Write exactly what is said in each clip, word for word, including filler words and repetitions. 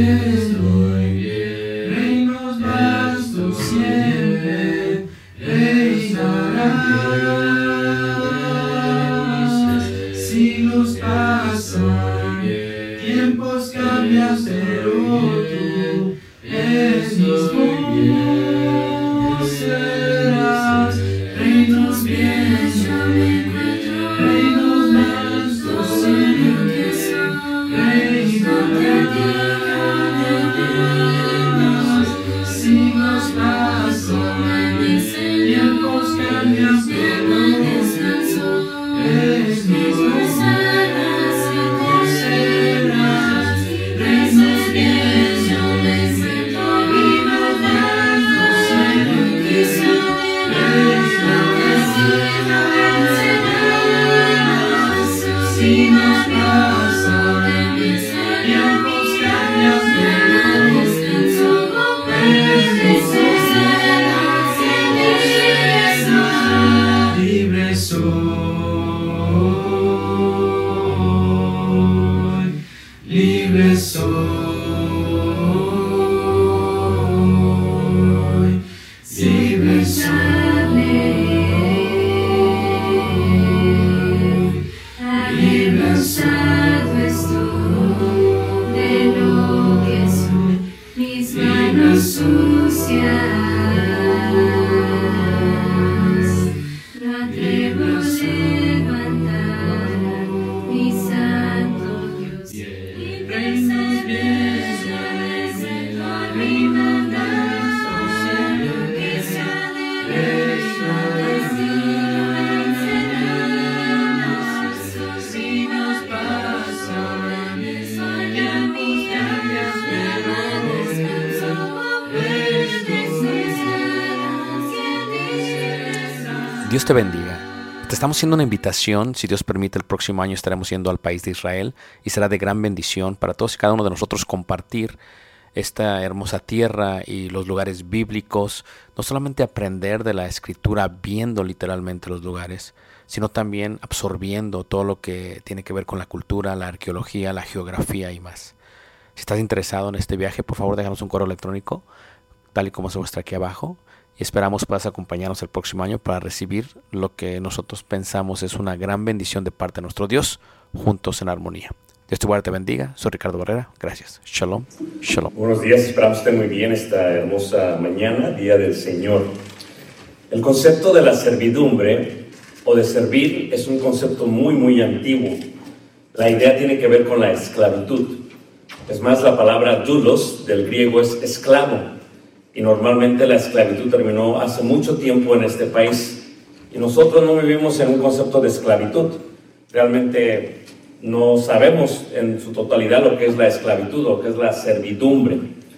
estoy bien. Reinos vastos siempre reinarás. Siglos pasan, tiempos cambian, pero tú eres mismo serás. Reinos bien, yo me encuentro. Reinos vastos siempre reinarás. Siglos pasan, tiempos cambian, pero tú eres mismo serás. Reinos bien, yo me encuentro. Reinos vastos siempre reinarás. Siglos pasan, tiempos cambian, pero tú eres mismo serás. Libre soy, libre soy, libre soy, libre Cansado estoy de lo que son mis manos sucias. No atrevo a levantar mi santo Dios. reinos bien, yo me encuentro. Reinos vastos siempre reinarás. Siglos pasan, tiempos cambian, pero tú eres mismo serás. Dios te bendiga. Te estamos haciendo una invitación. Si Dios permite, el próximo año estaremos yendo al país de Israel y será de gran bendición para todos y cada uno de nosotros compartir esta hermosa tierra y los lugares bíblicos. No solamente aprender de la Escritura viendo literalmente los lugares, sino también absorbiendo todo lo que tiene que ver con la cultura, la arqueología, la geografía y más. Si estás interesado en este viaje, por favor déjanos un correo electrónico, tal y como se muestra aquí abajo. Y esperamos puedas acompañarnos el próximo año para recibir lo que nosotros pensamos es una gran bendición de parte de nuestro Dios, juntos en armonía. Dios te guarde, te bendiga. Soy Ricardo Barrera. Gracias. Shalom. Shalom. Buenos días, esperamos que estén muy bien esta hermosa mañana, Día del Señor. El concepto de la servidumbre o de servir es un concepto muy, muy antiguo. La idea tiene que ver con la esclavitud. Es más, la palabra doulos del griego es esclavo. Y normalmente la esclavitud terminó hace mucho tiempo en este país. Y nosotros no vivimos en un concepto de esclavitud. Realmente no sabemos en su totalidad lo que es la esclavitud o lo que es la servidumbre.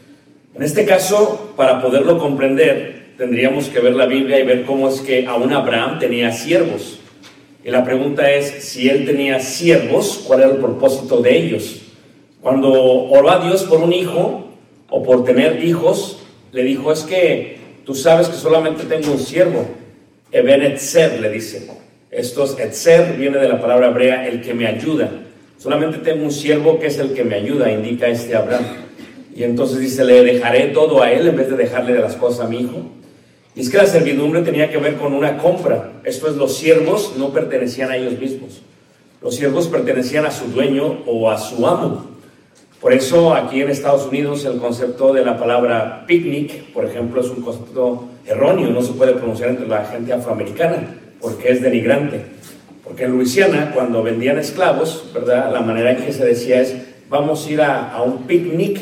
En este caso, para poderlo comprender, tendríamos que ver la Biblia y ver cómo es que aún Abraham tenía siervos. Y la pregunta es, si él tenía siervos, ¿cuál era el propósito de ellos? Cuando oró a Dios por un hijo o por tener hijos, le dijo, es que tú sabes que solamente tengo un siervo. Eben Etzer, le dice. Esto es Etzer, viene de la palabra hebrea, el que me ayuda. Solamente tengo un siervo que es el que me ayuda, indica este Abraham. Y entonces dice, le dejaré todo a él en vez de dejarle de las cosas a mi hijo. Y es que la servidumbre tenía que ver con una compra. Esto es, los siervos no pertenecían a ellos mismos. Los siervos pertenecían a su dueño o a su amo. Por eso aquí en Estados Unidos el concepto de la palabra picnic, por ejemplo, es un concepto erróneo, no se puede pronunciar entre la gente afroamericana porque es denigrante. Porque en Luisiana, cuando vendían esclavos, ¿verdad?, la manera en que se decía es, vamos a ir a, a un picnic,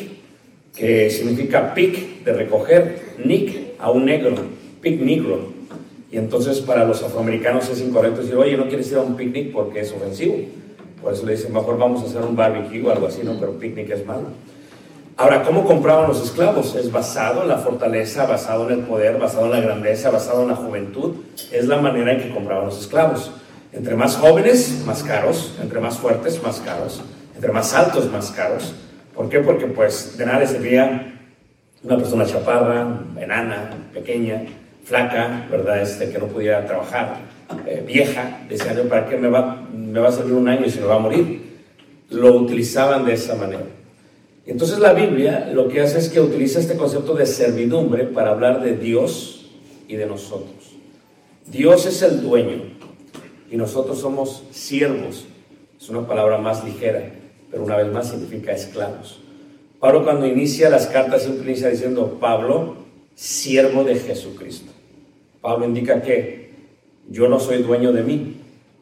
que significa pic, de recoger, nick, a un negro, pic negro. Y entonces para los afroamericanos es incorrecto decir, oye, no quieres ir a un picnic porque es ofensivo. Por eso le dicen, mejor vamos a hacer un barbecue o algo así, ¿no? Pero picnic es malo. Ahora, ¿cómo compraban los esclavos? Es basado en la fortaleza, basado en el poder, basado en la grandeza, basado en la juventud. Es la manera en que compraban los esclavos. Entre más jóvenes, más caros. Entre más fuertes, más caros. Entre más altos, más caros. ¿Por qué? Porque pues de nada le servía una persona chaparra, enana, pequeña, flaca, ¿verdad? Este, que no pudiera trabajar. Eh, vieja, decían, ¿para qué me va, me va a servir un año y se me va a morir? Lo utilizaban de esa manera. Entonces la Biblia lo que hace es que utiliza este concepto de servidumbre para hablar de Dios y de nosotros. Dios es el dueño y nosotros somos siervos. Es una palabra más ligera, pero una vez más significa esclavos. Pablo, cuando inicia las cartas, siempre inicia diciendo: Pablo, siervo de Jesucristo. Pablo indica que yo no soy dueño de mí,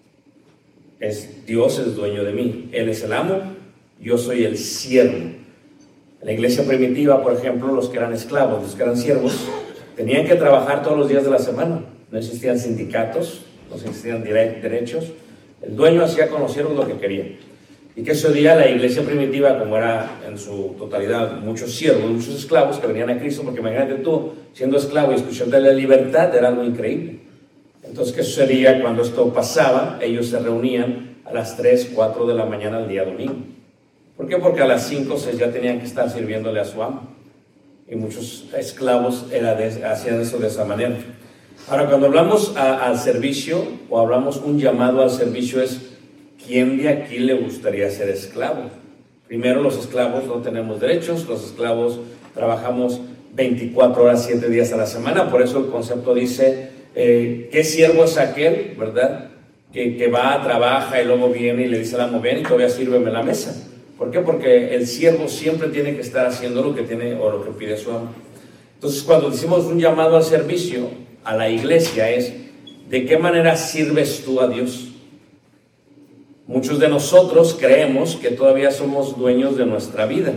es Dios es dueño de mí. Él es el amo, yo soy el siervo. En la iglesia primitiva, por ejemplo, los que eran esclavos, los que eran siervos, tenían que trabajar todos los días de la semana. No existían sindicatos, no existían derechos. El dueño hacía con los siervos lo que quería. Y que ese día la iglesia primitiva, como era en su totalidad muchos siervos, muchos esclavos que venían a Cristo, porque imagínate tú siendo esclavo y escuchando la libertad, era algo increíble. Entonces, ¿qué sucedía cuando esto pasaba? Ellos se reunían a las tres, cuatro de la mañana el día domingo. ¿Por qué? Porque a las cinco, seis ya tenían que estar sirviéndole a su amo. Y muchos esclavos era de, hacían eso de esa manera. Ahora, cuando hablamos a, al servicio, o hablamos un llamado al servicio, es: ¿quién de aquí le gustaría ser esclavo? Primero, los esclavos no tenemos derechos, los esclavos trabajamos veinticuatro horas, siete días a la semana. Por eso el concepto dice, eh, ¿qué siervo es aquel, verdad? Que, que va, trabaja y luego viene y le dice al amo: ven y todavía sírveme la mesa. ¿Por qué? Porque el siervo siempre tiene que estar haciendo lo que tiene o lo que pide su amo. Entonces, cuando decimos un llamado al servicio a la iglesia, es: ¿de qué manera sirves tú a Dios? Muchos de nosotros creemos que todavía somos dueños de nuestra vida.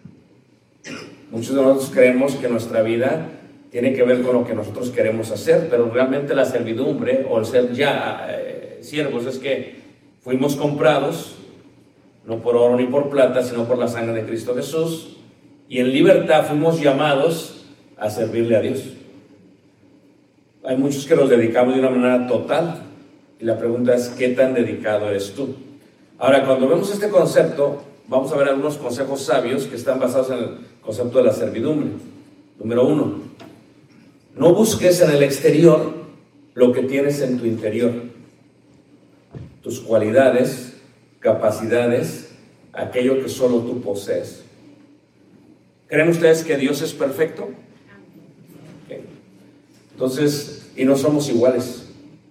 Muchos de nosotros creemos que nuestra vida tiene que ver con lo que nosotros queremos hacer, pero realmente la servidumbre o el ser ya eh, siervos es que fuimos comprados, no por oro ni por plata, sino por la sangre de Cristo Jesús, y en libertad fuimos llamados a servirle a Dios. Hay muchos que nos dedicamos de una manera total, y la pregunta es: ¿qué tan dedicado eres tú? Ahora, cuando vemos este concepto, vamos a ver algunos consejos sabios que están basados en el concepto de la servidumbre. Número uno, no busques en el exterior lo que tienes en tu interior. Tus cualidades, capacidades, aquello que solo tú posees. ¿Creen ustedes que Dios es perfecto? Okay. Entonces, y no somos iguales.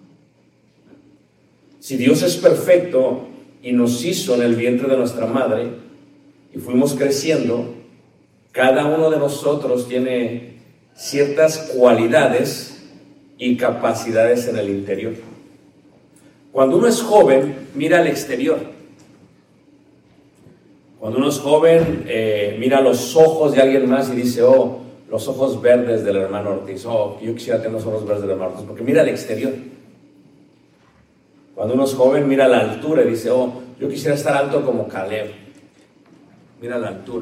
Si Dios es perfecto y nos hizo en el vientre de nuestra madre y fuimos creciendo, cada uno de nosotros tiene ciertas cualidades y capacidades en el interior. Cuando uno es joven, mira al exterior. Cuando uno es joven, eh, mira los ojos de alguien más y dice: oh, los ojos verdes del hermano Ortiz. Oh, yo quisiera tener los ojos verdes del hermano Ortiz, porque mira al exterior. Cuando uno es joven, mira la altura y dice: oh, yo quisiera estar alto como Caleb. Mira la altura.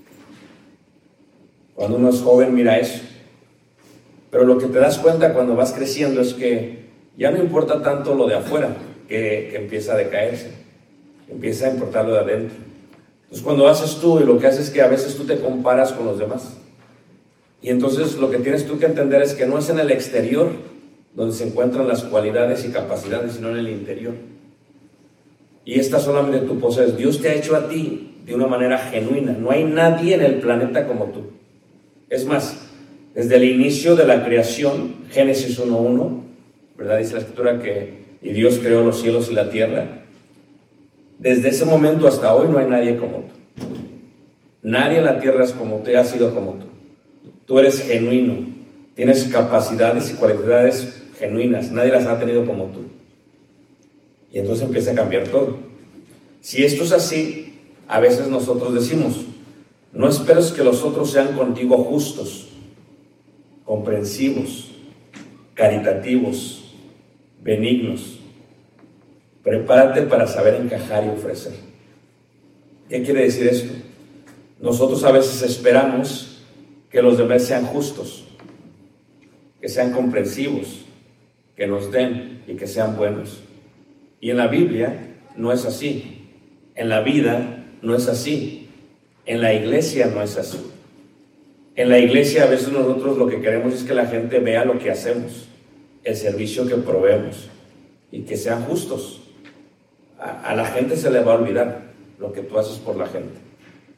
Cuando uno es joven, mira eso. Pero lo que te das cuenta cuando vas creciendo es que ya no importa tanto lo de afuera, que, que empieza a decaerse. Empieza a importar lo de adentro. Entonces, cuando haces tú, y lo que haces es que a veces tú te comparas con los demás. Y entonces lo que tienes tú que entender es que no es en el exterior donde se encuentran las cualidades y capacidades, sino en el interior. Y esta solamente tú posees. Dios te ha hecho a ti de una manera genuina. No hay nadie en el planeta como tú. Es más, desde el inicio de la creación, Génesis uno uno, ¿verdad? Dice la Escritura que y Dios creó los cielos y la tierra. Desde ese momento hasta hoy no hay nadie como tú. Nadie en la tierra es como tú, ha sido como tú. Tú eres genuino. Tienes capacidades y cualidades genuinas, nadie las ha tenido como tú. Y entonces empieza a cambiar todo. Si esto es así, a veces nosotros decimos: no esperes que los otros sean contigo justos, comprensivos, caritativos, benignos. Prepárate para saber encajar y ofrecer. ¿Qué quiere decir esto? Nosotros a veces esperamos que los demás sean justos, que sean comprensivos, que nos den y que sean buenos. Y en la Biblia no es así. En la vida no es así. En la iglesia no es así. En la iglesia a veces nosotros lo que queremos es que la gente vea lo que hacemos, el servicio que proveemos, y que sean justos. A, a la gente se le va a olvidar lo que tú haces por la gente.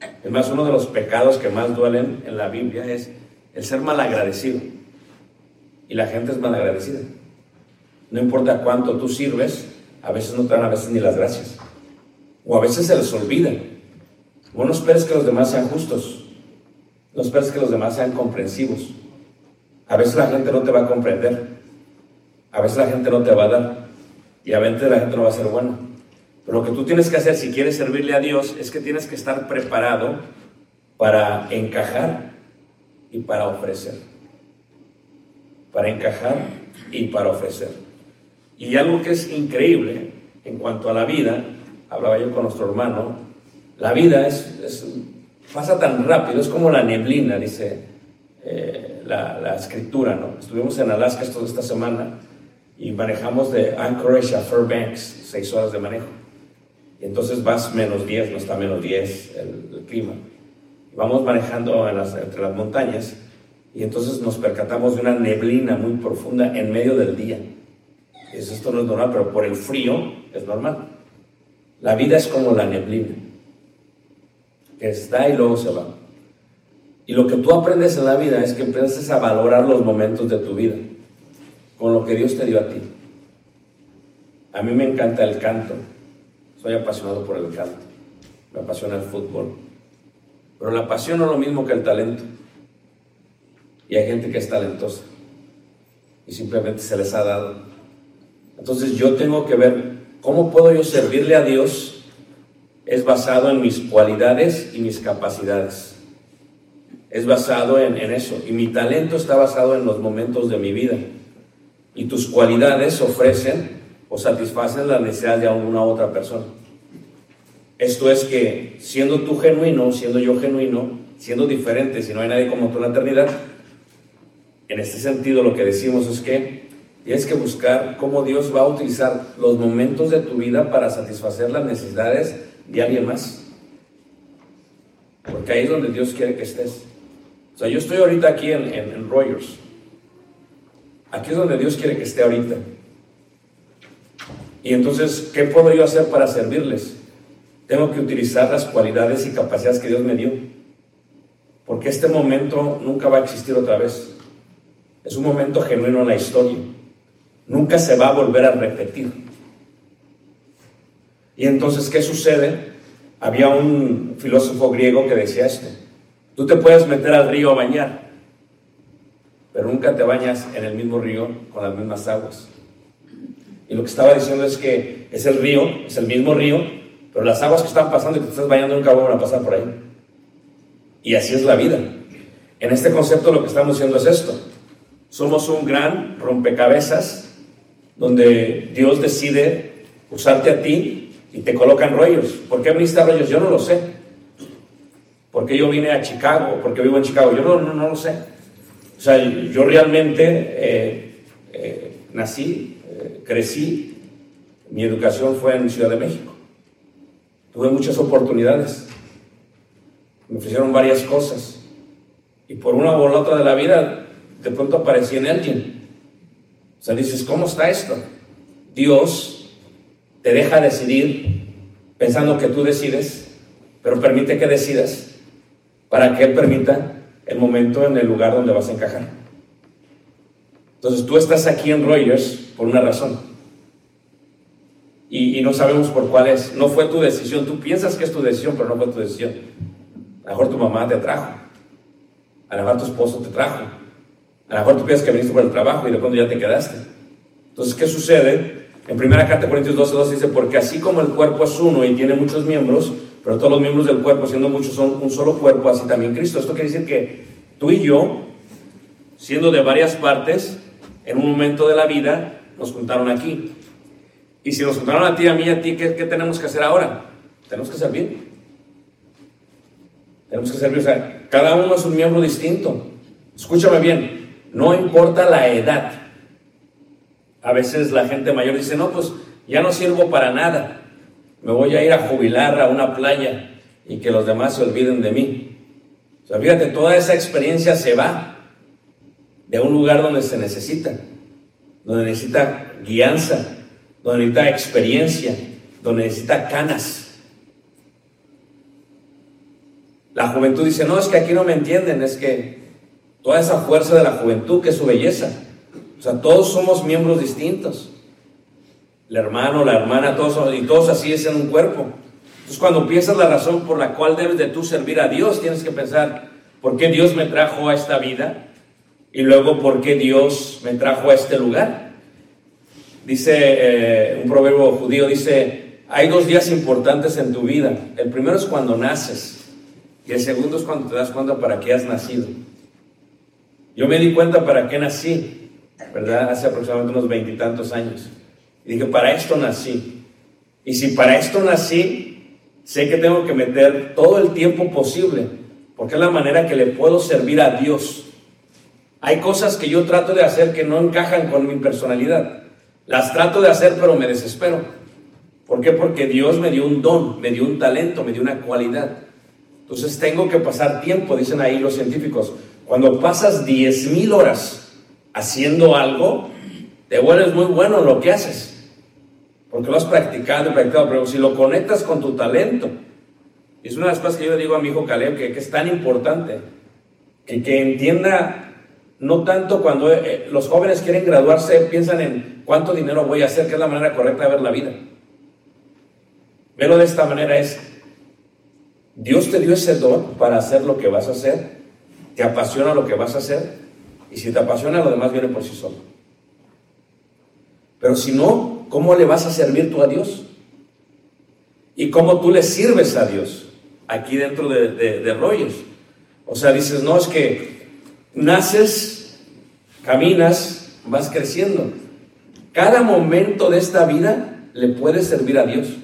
Es más, uno de los pecados que más duelen en la Biblia es el ser malagradecido. Y la gente es malagradecida. No importa cuánto tú sirves, a veces no te dan a veces ni las gracias. O a veces se les olvida. O no esperes que los demás sean justos. No esperes que los demás sean comprensivos. A veces la gente no te va a comprender. A veces la gente no te va a dar. Y a veces la gente no va a ser buena. Pero lo que tú tienes que hacer si quieres servirle a Dios es que tienes que estar preparado para encajar y para ofrecer. Para encajar y para ofrecer. Y algo que es increíble en cuanto a la vida, hablaba yo con nuestro hermano, la vida es, es, pasa tan rápido, es como la neblina, dice eh, la, la escritura, ¿no? Estuvimos en Alaska toda esta semana y manejamos de Anchorage a Fairbanks, seis horas de manejo. Y entonces vas menos diez, no está menos diez el, el clima. Y vamos manejando en las, entre las montañas y entonces nos percatamos de una neblina muy profunda en medio del día. Y dices, esto no es normal, pero por el frío es normal. La vida es como la neblina, que está y luego se va. Y lo que tú aprendes en la vida es que empiezas a valorar los momentos de tu vida con lo que Dios te dio a ti. A mí me encanta el canto. Soy apasionado por el canto. Me apasiona el fútbol. Pero la pasión no es lo mismo que el talento. Y hay gente que es talentosa y simplemente se les ha dado. Entonces yo tengo que ver cómo puedo yo servirle a Dios. Es basado en mis cualidades y mis capacidades. Es basado en, en eso. Y mi talento está basado en los momentos de mi vida. Y tus cualidades ofrecen o satisfacen las necesidades de alguna otra persona. Esto es que siendo tú genuino, siendo yo genuino, siendo diferente, si no hay nadie como tú en la eternidad, en este sentido lo que decimos es que tienes que buscar cómo Dios va a utilizar los momentos de tu vida para satisfacer las necesidades de alguien más. Porque ahí es donde Dios quiere que estés. O sea, yo estoy ahorita aquí en, en, en Rogers. Aquí es donde Dios quiere que esté ahorita. Y entonces, ¿qué puedo yo hacer para servirles? Tengo que utilizar las cualidades y capacidades que Dios me dio. Porque este momento nunca va a existir otra vez. Es un momento genuino en la historia. Nunca se va a volver a repetir. Y entonces, ¿qué sucede? Había un filósofo griego que decía esto. Tú te puedes meter al río a bañar, pero nunca te bañas en el mismo río con las mismas aguas. Y lo que estaba diciendo es que es el río, es el mismo río, pero las aguas que están pasando y que te estás bañando nunca van a pasar por ahí. Y así es la vida. En este concepto lo que estamos diciendo es esto. Somos un gran rompecabezas donde Dios decide usarte a ti y te coloca en rollos. ¿Por qué viniste a rollos? Yo no lo sé. ¿Por qué yo vine a Chicago? ¿Por qué vivo en Chicago? Yo no, no, no lo sé. O sea, yo realmente eh, eh, nací, eh, crecí, mi educación fue en Ciudad de México. Tuve muchas oportunidades. Me ofrecieron varias cosas. Y por una o la otra de la vida, de pronto aparecí en alguien. O sea, dices, ¿cómo está esto? Dios te deja decidir pensando que tú decides, pero permite que decidas para que Él permita el momento en el lugar donde vas a encajar. Entonces tú estás aquí en Rogers por una razón y, y no sabemos por cuál es. No fue tu decisión. Tú piensas que es tu decisión, pero no fue tu decisión. A lo mejor tu mamá te trajo, a lo mejor tu esposo te trajo, a lo mejor tú piensas que viniste por el trabajo y de pronto ya te quedaste. Entonces, ¿qué sucede? En primera carta de Corintios doce, doce dice, porque así como el cuerpo es uno y tiene muchos miembros, pero todos los miembros del cuerpo, siendo muchos, son un solo cuerpo, así también Cristo. Esto quiere decir que tú y yo, siendo de varias partes, en un momento de la vida, nos juntaron aquí. Y si nos juntaron a ti, a mí y a ti, ¿qué, qué tenemos que hacer ahora? Tenemos que servir. Tenemos que servir. O sea, cada uno es un miembro distinto. Escúchame bien, no importa la edad. A veces la gente mayor dice, no, pues ya no sirvo para nada. Me voy a ir a jubilar a una playa y que los demás se olviden de mí. O sea, fíjate, toda esa experiencia se va de un lugar donde se necesita, donde necesita guianza, donde necesita experiencia, donde necesita canas. La juventud dice, no, es que aquí no me entienden, es que toda esa fuerza de la juventud, que es su belleza. O sea, todos somos miembros distintos. El hermano, la hermana, todos son, y todos así es en un cuerpo. Entonces, cuando piensas la razón por la cual debes de tú servir a Dios, tienes que pensar, ¿por qué Dios me trajo a esta vida? Y luego, ¿por qué Dios me trajo a este lugar? Dice eh, un proverbio judío, dice, hay dos días importantes en tu vida. El primero es cuando naces, y el segundo es cuando te das cuenta para qué has nacido. Yo me di cuenta para qué nací, ¿verdad? Hace aproximadamente unos veintitantos años. Y dije, para esto nací. Y si para esto nací, sé que tengo que meter todo el tiempo posible, porque es la manera que le puedo servir a Dios. Hay cosas que yo trato de hacer que no encajan con mi personalidad. Las trato de hacer, pero me desespero. ¿Por qué? Porque Dios me dio un don, me dio un talento, me dio una cualidad. Entonces tengo que pasar tiempo, dicen ahí los científicos. Cuando pasas diez mil horas haciendo algo, te vuelves muy bueno en lo que haces. Porque lo has practicado y practicado, pero si lo conectas con tu talento, y es una de las cosas que yo le digo a mi hijo Caleb, que, que es tan importante, que, que entienda, no tanto cuando eh, los jóvenes quieren graduarse, piensan en cuánto dinero voy a hacer, que es la manera correcta de ver la vida. Verlo de esta manera es, Dios te dio ese don para hacer lo que vas a hacer, te apasiona lo que vas a hacer, y si te apasiona, lo demás viene por sí solo. Pero si no, ¿cómo le vas a servir tú a Dios? ¿Y cómo tú le sirves a Dios? Aquí dentro de, de, de Rollos. O sea, dices, no, es que naces, caminas, vas creciendo. Cada momento de esta vida le puedes servir a Dios.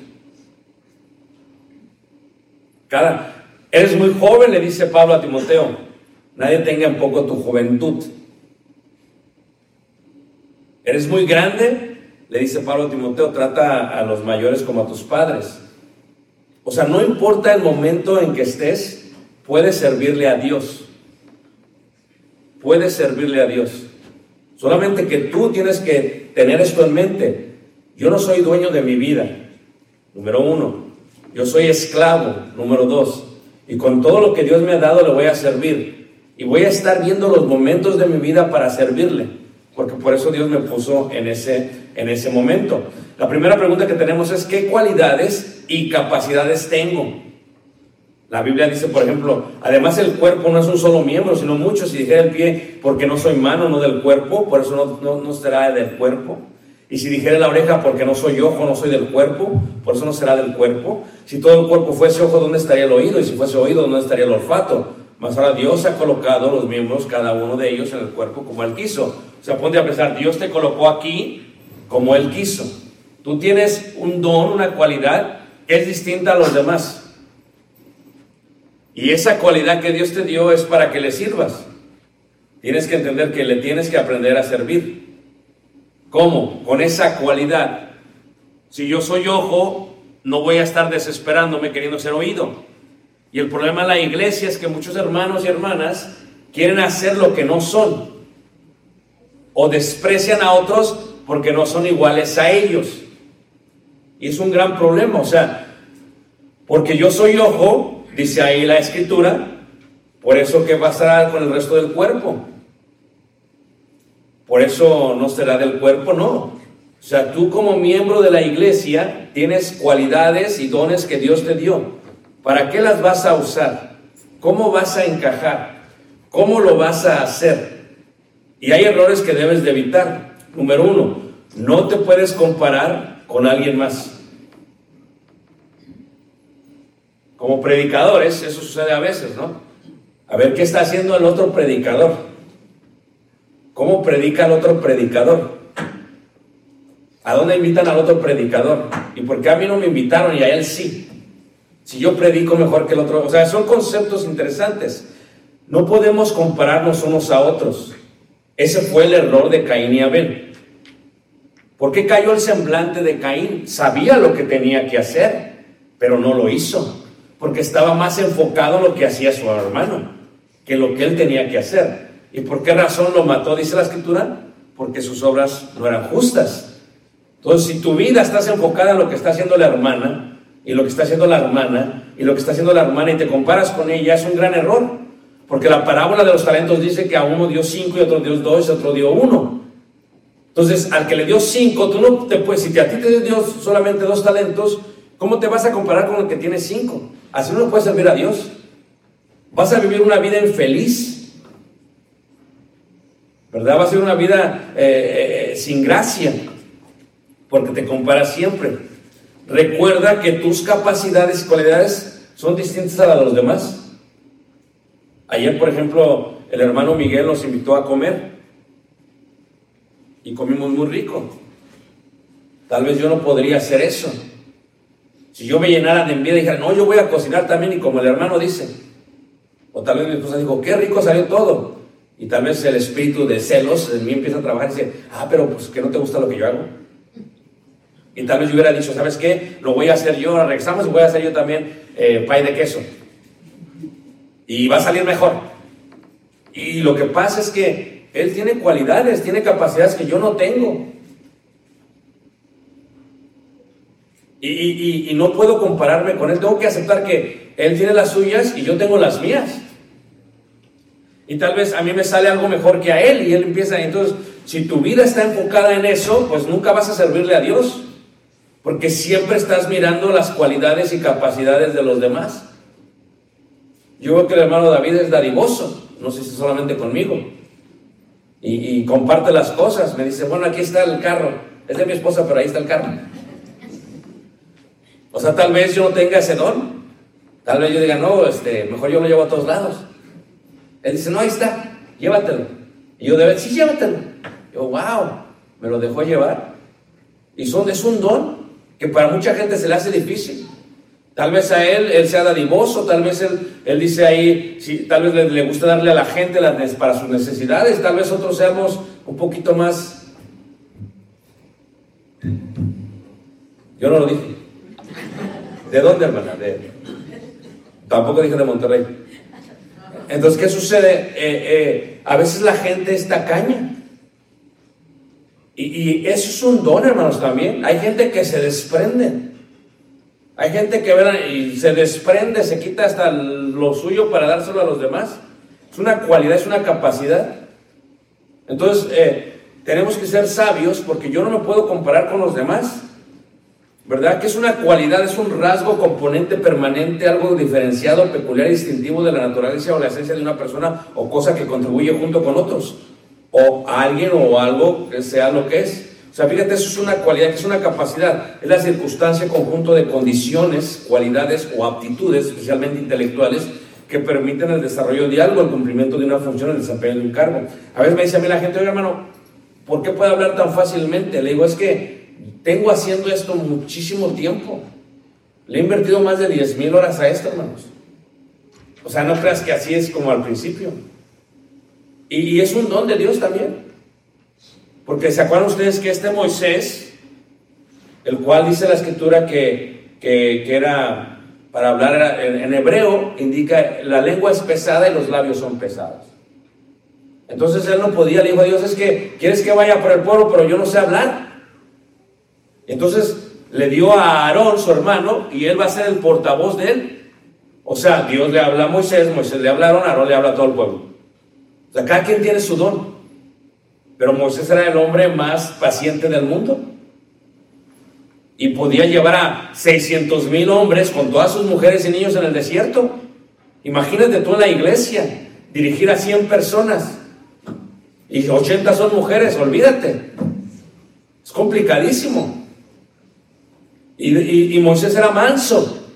Cada, eres muy joven, le dice Pablo a Timoteo, nadie tenga en poco tu juventud. Eres muy grande, le dice Pablo a Timoteo, trata a los mayores como a tus padres. O sea, no importa el momento en que estés, puedes servirle a Dios. Puedes servirle a Dios. Solamente que tú tienes que tener esto en mente. Yo no soy dueño de mi vida, número uno. Yo soy esclavo, número dos. Y con todo lo que Dios me ha dado le voy a servir. Y voy a estar viendo los momentos de mi vida para servirle. Porque por eso Dios me puso en ese, en ese momento. La primera pregunta que tenemos es, ¿qué cualidades y capacidades tengo? La Biblia dice, por ejemplo, además el cuerpo no es un solo miembro, sino muchos. Si dijera el pie, porque no soy mano, no del cuerpo, por eso no, no, no será del cuerpo. Y si dijera la oreja, porque no soy ojo, no soy del cuerpo, por eso no será del cuerpo. Si todo el cuerpo fuese ojo, ¿dónde estaría el oído? Y si fuese oído, ¿dónde estaría el olfato? Mas ahora Dios ha colocado los miembros, cada uno de ellos, en el cuerpo como Él quiso. O sea, ponte a pensar, Dios te colocó aquí como Él quiso. Tú tienes un don, una cualidad que es distinta a los demás. Y esa cualidad que Dios te dio es para que le sirvas. Tienes que entender que le tienes que aprender a servir. ¿Cómo? Con esa cualidad. Si yo soy ojo, no voy a estar desesperándome queriendo ser oído. Y el problema de la iglesia es que muchos hermanos y hermanas quieren hacer lo que no son. O desprecian a otros porque no son iguales a ellos. Y es un gran problema. O sea, porque yo soy ojo, dice ahí la escritura, por eso ¿qué pasará con el resto del cuerpo? Por eso no será del cuerpo, no. O sea, tú como miembro de la iglesia tienes cualidades y dones que Dios te dio. ¿Para qué las vas a usar? ¿Cómo vas a encajar? ¿Cómo lo vas a hacer? Y hay errores que debes de evitar. Número uno, no te puedes comparar con alguien más. Como predicadores, eso sucede a veces, ¿no? A ver qué está haciendo el otro predicador. ¿Cómo predica el otro predicador? ¿A dónde invitan al otro predicador? ¿Y por qué a mí no me invitaron y a él sí? Si yo predico mejor que el otro. O sea, son conceptos interesantes. No podemos compararnos unos a otros. Ese fue el error de Caín y Abel. ¿Por qué cayó el semblante de Caín? Sabía lo que tenía que hacer, pero no lo hizo. Porque estaba más enfocado en lo que hacía su hermano que lo que él tenía que hacer. ¿Y por qué razón lo mató? Dice la escritura, porque sus obras no eran justas. Entonces, si tu vida estás enfocada en lo que está haciendo la hermana y lo que está haciendo la hermana, y lo que está haciendo la hermana, y te comparas con ella, es un gran error. Porque la parábola de los talentos dice que a uno dio cinco, y a otro dio dos, y a otro dio uno. Entonces, al que le dio cinco, tú no te puedes, si a ti te dio solamente dos talentos, ¿cómo te vas a comparar con el que tiene cinco? Así no puedes servir a Dios. Vas a vivir una vida infeliz, ¿verdad? Vas a vivir una vida eh, eh, sin gracia, porque te comparas siempre. Recuerda que tus capacidades y cualidades son distintas a las de los demás. Ayer, por ejemplo, el hermano Miguel nos invitó a comer y comimos muy rico. Tal vez yo no podría hacer eso. Si yo me llenara de envidia y dijera, no, yo voy a cocinar también, y como el hermano dice, o tal vez mi esposa dijo, qué rico salió todo, y tal vez el espíritu de celos en mí empieza a trabajar y dice, ah, pero pues que no te gusta lo que yo hago. Y tal vez yo hubiera dicho, ¿sabes qué? Lo voy a hacer yo, ahora regresamos y voy a hacer yo también eh, pay de queso. Y va a salir mejor. Y lo que pasa es que él tiene cualidades, tiene capacidades que yo no tengo. Y, y, y no puedo compararme con él. Tengo que aceptar que él tiene las suyas y yo tengo las mías. Y tal vez a mí me sale algo mejor que a él, y él empieza. Entonces, si tu vida está enfocada en eso, pues nunca vas a servirle a Dios, porque siempre estás mirando las cualidades y capacidades de los demás. Yo veo que el hermano David es dadivoso, no sé si solamente conmigo, y, y comparte las cosas. Me dice, bueno, aquí está el carro, es de mi esposa, pero ahí está el carro. O sea, tal vez yo no tenga ese don, tal vez yo diga, no, este, mejor yo lo llevo a todos lados. Él dice, no, ahí está, llévatelo. Y yo, de ver, sí, llévatelo. Yo, wow, me lo dejó llevar. Y son, es un don que para mucha gente se le hace difícil. Tal vez a él, él sea dadivoso, tal vez él, él dice ahí, sí, tal vez le, le gusta darle a la gente las, para sus necesidades, tal vez otros seamos un poquito más... Yo no lo dije. ¿De dónde, hermana? De... Tampoco dije de Monterrey. Entonces, ¿qué sucede? Eh, eh, a veces la gente es tacaña. Y, y eso es un don, hermanos, también. Hay gente que se desprende. Hay gente que ¿verdad? Y se desprende, se quita hasta lo suyo para dárselo a los demás. Es una cualidad, es una capacidad. Entonces, eh, tenemos que ser sabios, porque yo no me puedo comparar con los demás. ¿Verdad? Que es una cualidad, es un rasgo, componente permanente, algo diferenciado, peculiar, distintivo de la naturaleza o la esencia de una persona o cosa que contribuye junto con otros. O alguien o algo que sea lo que es. O sea, fíjate, eso es una cualidad, que es una capacidad. Es la circunstancia, conjunto de condiciones, cualidades o aptitudes, especialmente intelectuales, que permiten el desarrollo de algo, el cumplimiento de una función, el desempeño de un cargo. A veces me dice a mí la gente, oye hermano, ¿por qué puede hablar tan fácilmente? Le digo, es que tengo haciendo esto muchísimo tiempo. Le he invertido más de diez mil horas a esto, hermanos. O sea, no creas que así es como al principio. Y, y es un don de Dios también. Porque ¿se acuerdan ustedes que este Moisés, el cual dice la escritura que, que, que era para hablar en, en hebreo, indica la lengua es pesada y los labios son pesados? Entonces él no podía, le dijo a Dios, es que quieres que vaya por el pueblo, pero yo no sé hablar. Entonces le dio a Aarón, su hermano, y él va a ser el portavoz de él. O sea, Dios le habla a Moisés, Moisés le habla a Aarón, Aarón le habla a todo el pueblo. O sea, cada quien tiene su don. Pero Moisés era el hombre más paciente del mundo. Y podía llevar a seiscientos mil hombres con todas sus mujeres y niños en el desierto. Imagínate tú en la iglesia, dirigir a cien personas. Y ochenta son mujeres, olvídate. Es complicadísimo. Y, y, y Moisés era manso.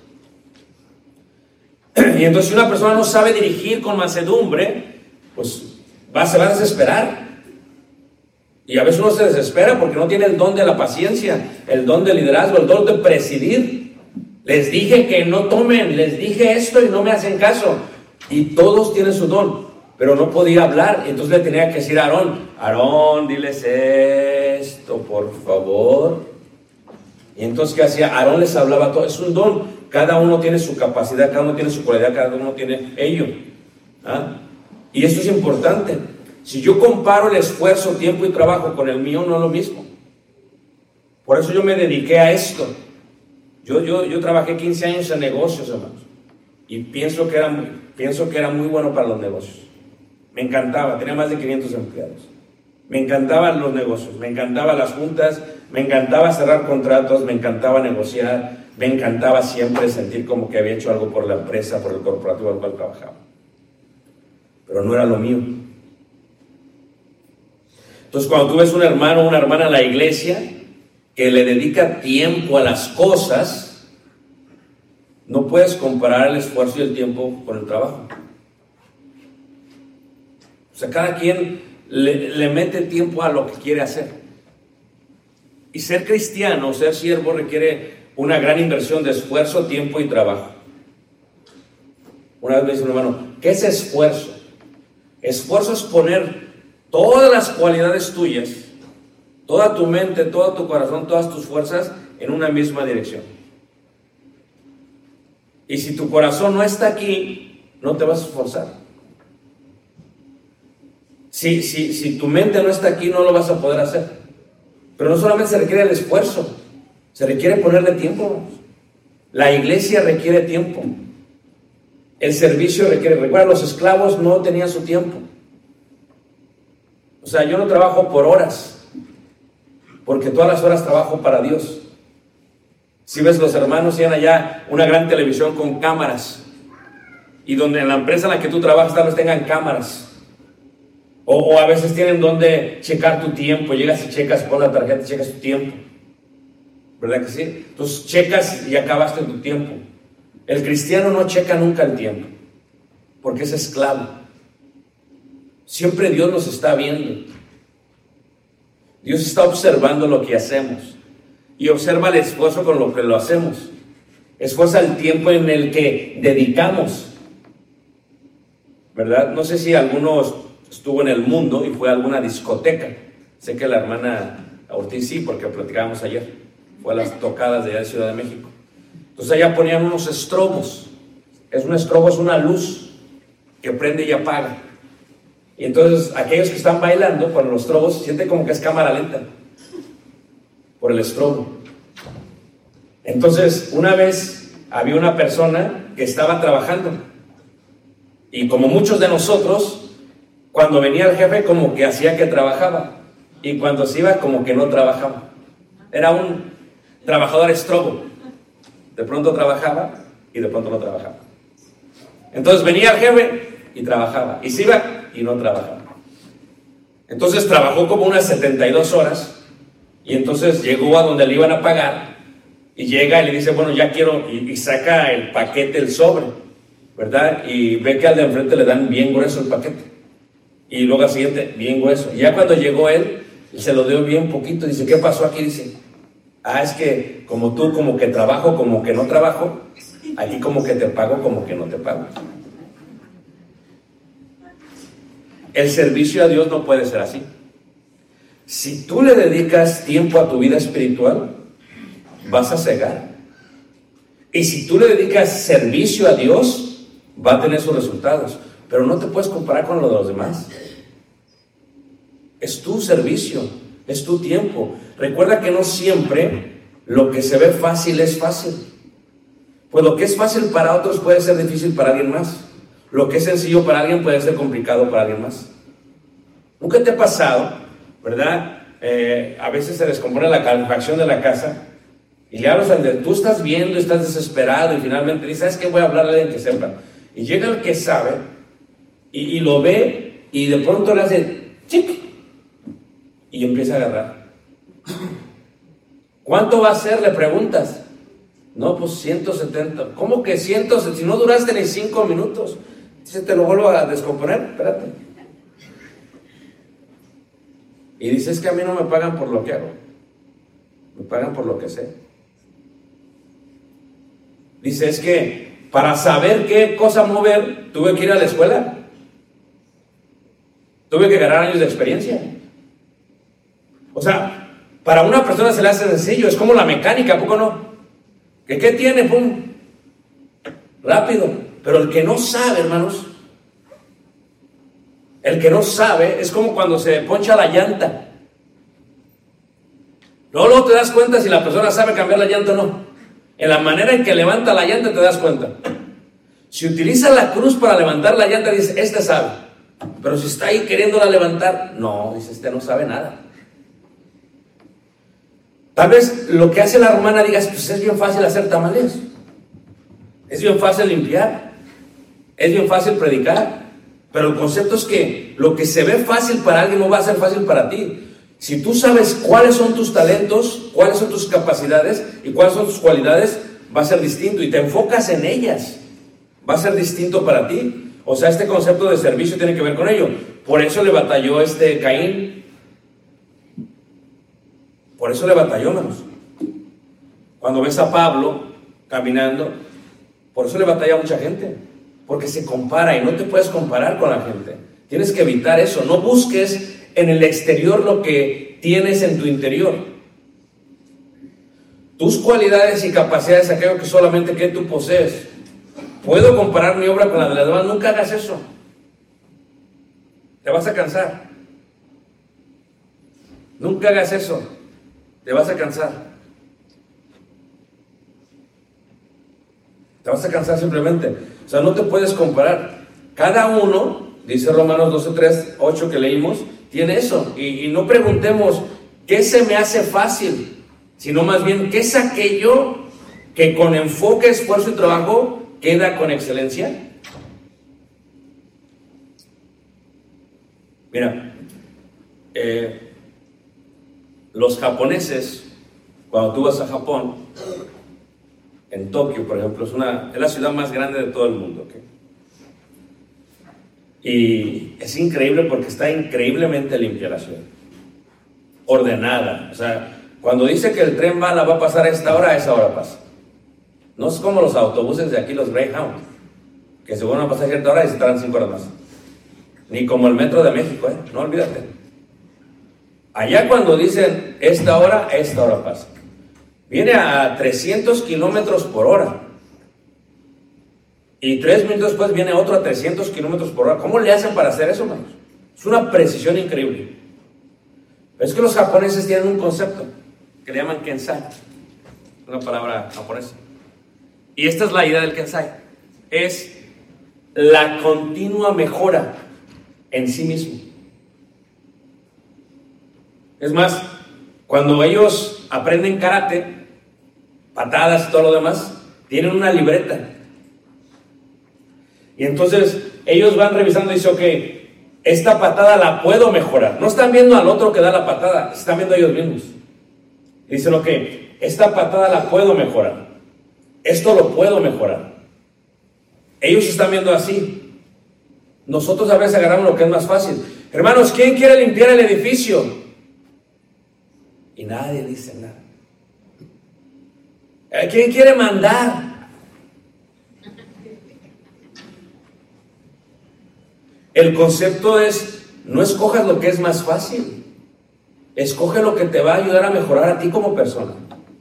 Y entonces si una persona no sabe dirigir con mansedumbre, pues va, se va a desesperar. Y a veces uno se desespera porque no tiene el don de la paciencia, el don de liderazgo, el don de presidir. Les dije que no tomen, les dije esto y no me hacen caso. Y todos tienen su don, pero no podía hablar. Entonces le tenía que decir a Aarón, Aarón, diles esto, por favor. Y entonces, ¿qué hacía? Aarón les hablaba todo. Es un don. Cada uno tiene su capacidad, cada uno tiene su cualidad, cada uno tiene ello. ¿Ah? Y esto es importante. Si yo comparo el esfuerzo, tiempo y trabajo con el mío, no es lo mismo. Por eso yo me dediqué a esto. Yo, yo, yo trabajé quince años en negocios, hermanos, y pienso que, era, pienso que era muy bueno para los negocios. Me encantaba, tenía más de quinientos empleados. Me encantaban los negocios, me encantaban las juntas, me encantaba cerrar contratos, me encantaba negociar, me encantaba siempre sentir como que había hecho algo por la empresa, por el corporativo al cual trabajaba. Pero no era lo mío. Entonces, cuando tú ves un hermano o una hermana en la iglesia que le dedica tiempo a las cosas, no puedes comparar el esfuerzo y el tiempo con el trabajo. O sea, cada quien le, le mete tiempo a lo que quiere hacer. Y ser cristiano, ser siervo, requiere una gran inversión de esfuerzo, tiempo y trabajo. Una vez me dice un hermano, ¿qué es esfuerzo? Esfuerzo es poner todas las cualidades tuyas, toda tu mente, todo tu corazón, todas tus fuerzas en una misma dirección. Y si tu corazón no está aquí, no te vas a esforzar. Si, si, si tu mente no está aquí, no lo vas a poder hacer. Pero no solamente se requiere el esfuerzo, se requiere ponerle tiempo. La iglesia requiere tiempo. El servicio requiere. Recuerda, los esclavos no tenían su tiempo. O sea, yo no trabajo por horas, porque todas las horas trabajo para Dios. Si ves, los hermanos tienen allá una gran televisión con cámaras, y donde en la empresa en la que tú trabajas tal vez tengan cámaras. O, o a veces tienen donde checar tu tiempo. Llegas y checas, pon la tarjeta y checas tu tiempo. ¿Verdad que sí? Entonces checas y acabaste tu tiempo. El cristiano no checa nunca el tiempo, porque es esclavo. Siempre Dios nos está viendo. Dios está observando lo que hacemos y observa el esfuerzo con lo que lo hacemos. Esfuerza el tiempo en el que dedicamos. ¿Verdad? No sé si algunos estuvo en el mundo y fue a alguna discoteca. Sé que la hermana Ortiz sí, porque platicábamos ayer. Fue a las tocadas de allá de Ciudad de México. Entonces allá ponían unos estrobos. Es un estrobo, es una luz que prende y apaga. Y entonces aquellos que están bailando con los estrobos se siente como que es cámara lenta por el estrobo. Entonces una vez había una persona que estaba trabajando, y como muchos de nosotros, cuando venía el jefe como que hacía que trabajaba, y cuando se iba como que no trabajaba. Era un trabajador estrobo. De pronto trabajaba y de pronto no trabajaba. Entonces venía el jefe y trabajaba, y se iba y no trabajaba. Entonces trabajó como unas setenta y dos horas, y entonces llegó a donde le iban a pagar, y llega y le dice, bueno, ya quiero, y, y saca el paquete, el sobre, ¿verdad? Y ve que al de enfrente le dan bien grueso el paquete, y luego al siguiente, bien grueso. Y ya cuando llegó él, se lo dio bien poquito. Dice, ¿qué pasó aquí? Dice, ah, es que como tú como que trabajo, como que no trabajo, aquí como que te pago, como que no te pago. El servicio a Dios no puede ser así. Si tú le dedicas tiempo a tu vida espiritual, vas a cegar. Y si tú le dedicas servicio a Dios, va a tener sus resultados. Pero no te puedes comparar con lo de los demás. Es tu servicio, es tu tiempo. Recuerda que no siempre lo que se ve fácil es fácil. Pues lo que es fácil para otros puede ser difícil para alguien más. Lo que es sencillo para alguien puede ser complicado para alguien más. ¿Nunca te ha pasado, verdad? Eh, a veces se descompone la calefacción de la casa y le hablas al de, tú estás viendo, estás desesperado, y finalmente dices, ¿sabes qué? Voy a hablarle a alguien que sepa. Y llega el que sabe y, y lo ve, y de pronto le hace chic y empieza a agarrar. ¿Cuánto va a ser? Le preguntas. No, pues ciento setenta. ¿Cómo que ciento setenta? Si no duraste ni cinco minutos. Dice, te lo vuelvo a descomponer, espérate. Y dices que a mí no me pagan por lo que hago, me pagan por lo que sé. Dice, es que para saber qué cosa mover, tuve que ir a la escuela. Tuve que ganar años de experiencia. O sea, para una persona se le hace sencillo, es como la mecánica, ¿a poco no? ¿Que qué tiene? ¡Pum! Rápido. Pero el que no sabe, hermanos, el que no sabe es como cuando se poncha la llanta. Luego, luego te das cuenta si la persona sabe cambiar la llanta o no. En la manera en que levanta la llanta te das cuenta. Si utiliza la cruz para levantar la llanta, dice, este sabe. Pero si está ahí queriéndola levantar, no, dice, este no sabe nada. Tal vez lo que hace la hermana digas, pues es bien fácil hacer tamales. Es bien fácil limpiar. Es bien fácil predicar. Pero el concepto es que lo que se ve fácil para alguien no va a ser fácil para ti. Si tú sabes cuáles son tus talentos, cuáles son tus capacidades y cuáles son tus cualidades, va a ser distinto y te enfocas en ellas. Va a ser distinto para ti. O sea, este concepto de servicio tiene que ver con ello. Por eso le batalló este Caín. Por eso le batalló, hermanos. Cuando ves a Pablo caminando, por eso le batalla a mucha gente. Porque se compara y no te puedes comparar con la gente. Tienes que evitar eso. No busques en el exterior lo que tienes en tu interior. Tus cualidades y capacidades, aquello que solamente que tú posees. ¿Puedo comparar mi obra con la de las demás? Nunca hagas eso. Te vas a cansar. Nunca hagas eso. Te vas a cansar. Te vas a cansar simplemente. O sea, no te puedes comparar. Cada uno, dice Romanos doce, tres, ocho que leímos, tiene eso. Y, y no preguntemos, ¿qué se me hace fácil? Sino más bien, ¿qué es aquello que con enfoque, esfuerzo y trabajo queda con excelencia? Mira, eh, los japoneses, cuando tú vas a Japón, en Tokio, por ejemplo, es, una, es la ciudad más grande de todo el mundo, ¿okay? Y es increíble porque está increíblemente limpia la ciudad, ordenada. O sea, cuando dice que el tren bala va a pasar a esta hora, a esa hora pasa. No es como los autobuses de aquí, los Greyhound, que según van a pasar a cierta hora y se tardan cinco horas más. Ni como el metro de México, ¿eh? No olvídate. Allá cuando dicen esta hora, esta hora pasa. Viene a trescientos kilómetros por hora. Y tres minutos después viene otro a trescientos kilómetros por hora. ¿Cómo le hacen para hacer eso, hermanos? Es una precisión increíble. Pero es que los japoneses tienen un concepto que le llaman Kensai. Una palabra japonesa. Y esta es la idea del Kensai. Es la continua mejora en sí mismo. Es más, cuando ellos aprenden karate, patadas y todo lo demás, tienen una libreta. Y entonces ellos van revisando y dicen, ok, esta patada la puedo mejorar. No están viendo al otro que da la patada, están viendo a ellos mismos. Y dicen, ok, esta patada la puedo mejorar. Esto lo puedo mejorar. Ellos están viendo así. Nosotros a veces agarramos lo que es más fácil. Hermanos, ¿quién quiere limpiar el edificio? Y nadie dice nada. ¿Quién quiere mandar? El concepto es, no escojas lo que es más fácil. Escoge lo que te va a ayudar a mejorar a ti como persona.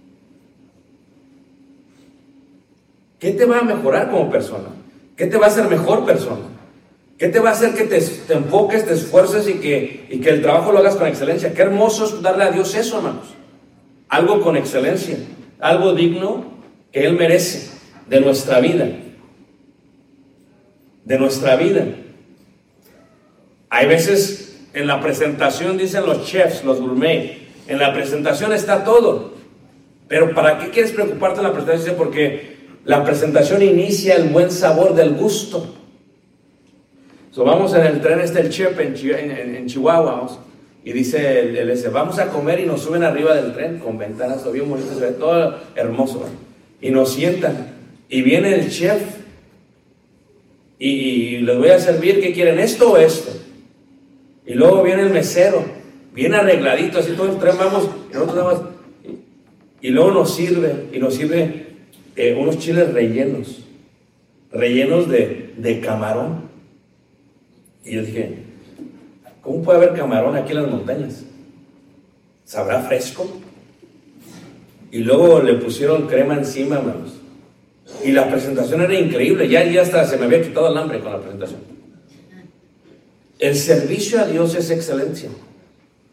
¿Qué te va a mejorar como persona? ¿Qué te va a hacer mejor persona? ¿Qué te va a hacer que te, te enfoques, te esfuerces y que, y que el trabajo lo hagas con excelencia? Qué hermoso es darle a Dios eso, hermanos. Algo con excelencia, algo digno que Él merece de nuestra vida. De nuestra vida. Hay veces en la presentación, dicen los chefs, los gourmet, en la presentación está todo. Pero ¿para qué quieres preocuparte en la presentación? Porque la presentación inicia el buen sabor del gusto. So, vamos en el tren, este el chef en, en, en, en Chihuahua, vamos, y dice el, el ese, vamos a comer y nos suben arriba del tren con ventanas, todo bien bonito, se ve todo hermoso, ¿no? Y nos sientan, y viene el chef, y, y les voy a servir, ¿qué quieren? ¿Esto o esto? Y luego viene el mesero, bien arregladito, así todo el tren, vamos, y nosotros vamos, y, y luego nos sirve, y nos sirve eh, unos chiles rellenos, rellenos de, de camarón. Y yo dije, ¿cómo puede haber camarón aquí en las montañas? ¿Sabrá fresco? Y luego le pusieron crema encima, hermanos. Y la presentación era increíble. Ya, ya hasta se me había quitado el hambre con la presentación. El servicio a Dios es excelencia.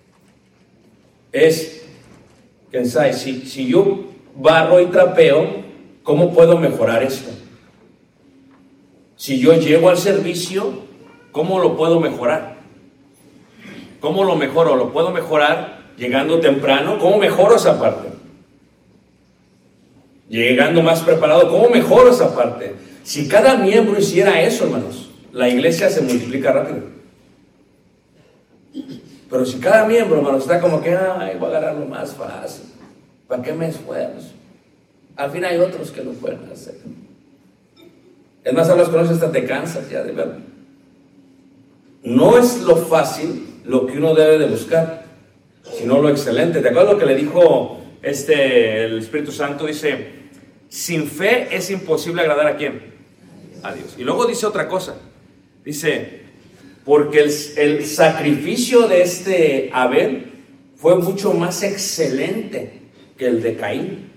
Es, ¿quién sabe? Si, si yo barro y trapeo, ¿cómo puedo mejorar esto? Si yo llego al servicio, ¿cómo lo puedo mejorar? ¿Cómo lo mejoro? ¿Lo puedo mejorar llegando temprano? ¿Cómo mejoro esa parte? Llegando más preparado, ¿cómo mejoro esa parte? Si cada miembro hiciera eso, hermanos, la iglesia se multiplica rápido. Pero si cada miembro, hermanos, está como que, ay, voy a agarrar lo más fácil, ¿para qué me esfuerzo? Al fin hay otros que lo pueden hacer. Es más, hablas con ellos hasta te cansas ya de verlo. No es lo fácil lo que uno debe de buscar, sino lo excelente. ¿Te acuerdas lo que le dijo este, el Espíritu Santo? Dice, sin fe es imposible agradar ¿a quién? A Dios. Y luego dice otra cosa. Dice, porque el, el sacrificio de este Abel fue mucho más excelente que el de Caín.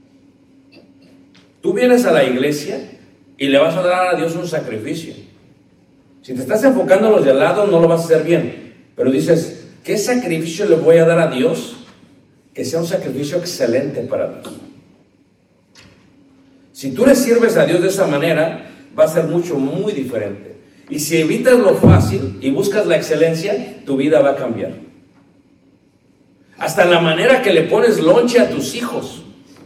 Tú vienes a la iglesia y le vas a dar a Dios un sacrificio. Si te estás enfocando en los de al lado, no lo vas a hacer bien. Pero dices, ¿qué sacrificio le voy a dar a Dios? Que sea un sacrificio excelente para Dios. Si tú le sirves a Dios de esa manera, va a ser mucho, muy diferente. Y si evitas lo fácil y buscas la excelencia, tu vida va a cambiar. Hasta en la manera que le pones lonche a tus hijos.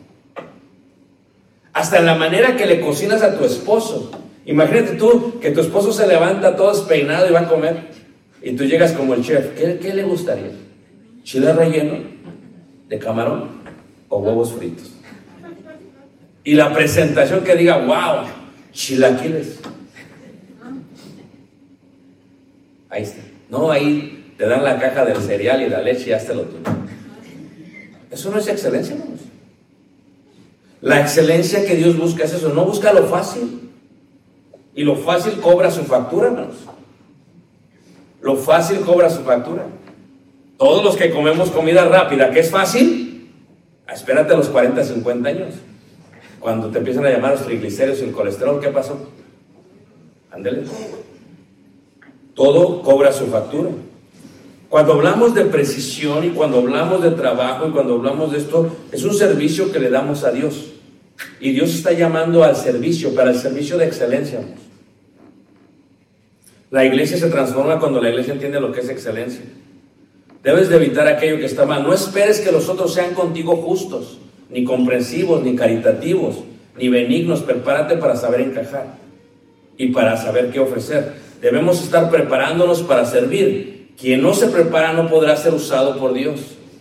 Hasta en la manera que le cocinas a tu esposo. Imagínate tú que tu esposo se levanta todo despeinado y va a comer. Y tú llegas como el chef. ¿Qué, qué le gustaría? ¿Chile relleno de camarón o huevos fritos? Y la presentación que diga, wow, chilaquiles. Ahí está. No, ahí te dan la caja del cereal y la leche y ya te lo tuyo. Eso no es excelencia, hermanos. La excelencia que Dios busca es eso. No busca lo fácil. Y lo fácil cobra su factura, hermanos. Lo fácil cobra su factura. Todos los que comemos comida rápida, ¿qué es fácil? Espérate a los cuarenta, cincuenta años. Cuando te empiezan a llamar los triglicéridos y el colesterol, ¿qué pasó? Ándele. Todo cobra su factura. Cuando hablamos de precisión y cuando hablamos de trabajo y cuando hablamos de esto, es un servicio que le damos a Dios. Y Dios está llamando al servicio, para el servicio de excelencia. La iglesia se transforma cuando la iglesia entiende lo que es excelencia. Debes de evitar aquello que está mal. No esperes que los otros sean contigo justos, ni comprensivos, ni caritativos, ni benignos. Prepárate para saber encajar y para saber qué ofrecer. Debemos estar preparándonos para servir. Quien no se prepara no podrá ser usado por Dios.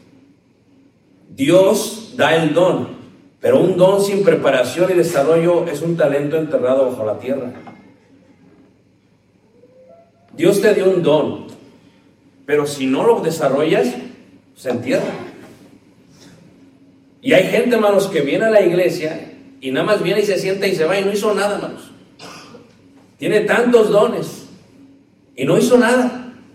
Dios da el don, pero un don sin preparación y desarrollo es un talento enterrado bajo la tierra. Dios te dio un don, pero si no lo desarrollas, se entierra. Y hay gente, hermanos, que viene a la iglesia y nada más viene y se sienta y se va y no hizo nada, hermanos. Tiene tantos dones y no hizo nada.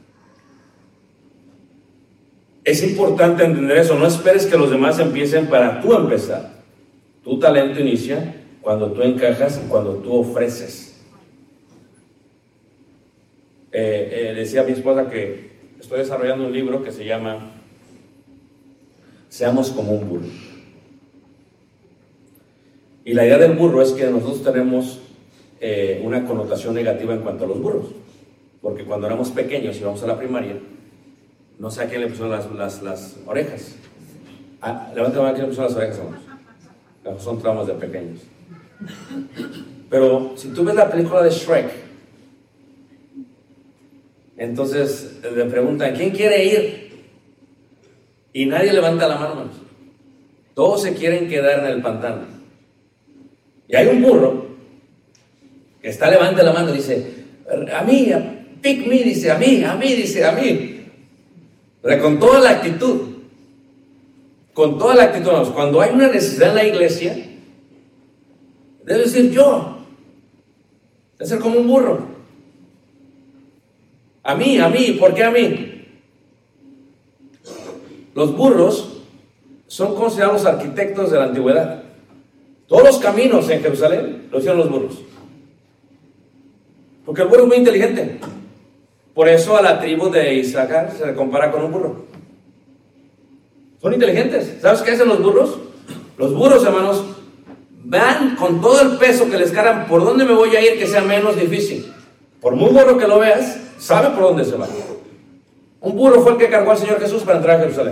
Es importante entender eso. No esperes que los demás empiecen para tú empezar. Tu talento inicia cuando tú encajas y cuando tú ofreces. Eh, eh, decía mi esposa que estoy desarrollando un libro que se llama Seamos como un burro. Y la idea del burro es que nosotros tenemos eh, una connotación negativa en cuanto a los burros. Porque cuando éramos pequeños y íbamos a la primaria, no sé a quién le pusieron las, las, las orejas. Ah, levanta la mano, ¿a quién le pusieron las orejas, hermanos? Son traumas de pequeños. Pero si tú ves la película de Shrek, entonces le preguntan, ¿quién quiere ir? Y nadie levanta la mano, hermanos. Todos se quieren quedar en el pantano. Y hay un burro que está, levanta la mano y dice, a mí, pick me, dice, a mí, a mí, dice, a mí. Pero con toda la actitud, con toda la actitud, hermanos, cuando hay una necesidad en la iglesia, debe decir yo, debe ser como un burro. A mí, a mí, ¿por qué a mí? Los burros son considerados arquitectos de la antigüedad. Todos los caminos en Jerusalén los hicieron los burros. Porque el burro es muy inteligente. Por eso a la tribu de Isaacar se le compara con un burro. Son inteligentes. ¿Sabes qué hacen los burros? Los burros, hermanos, van con todo el peso que les cargan. ¿Por dónde me voy a ir que sea menos difícil? Por muy burro que lo veas, sabe por dónde se va. Un burro fue el que cargó al Señor Jesús para entrar a Jerusalén.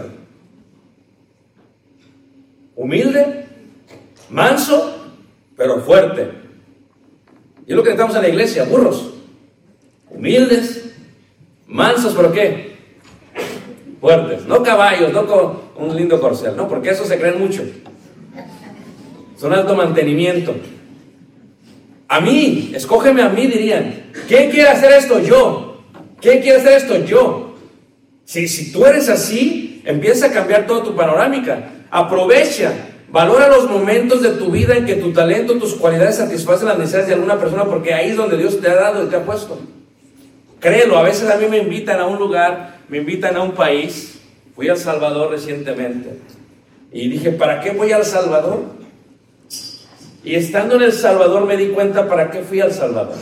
Humilde, manso, pero fuerte. Y es lo que necesitamos en la iglesia, burros. Humildes, mansos, ¿pero qué? Fuertes. No caballos, no con un lindo corcel, no, porque eso se creen mucho. Son alto mantenimiento. A mí, escógeme a mí, dirían. ¿Quién quiere hacer esto? Yo. ¿Quién quiere hacer esto? Yo. Si, si tú eres así, empieza a cambiar toda tu panorámica. Aprovecha, valora los momentos de tu vida en que tu talento, tus cualidades satisfacen las necesidades de alguna persona, porque ahí es donde Dios te ha dado y te ha puesto. Créelo, a veces a mí me invitan a un lugar, me invitan a un país. Fui a El Salvador recientemente y dije, ¿para qué voy a El Salvador? Y estando en El Salvador me di cuenta para qué fui a El Salvador.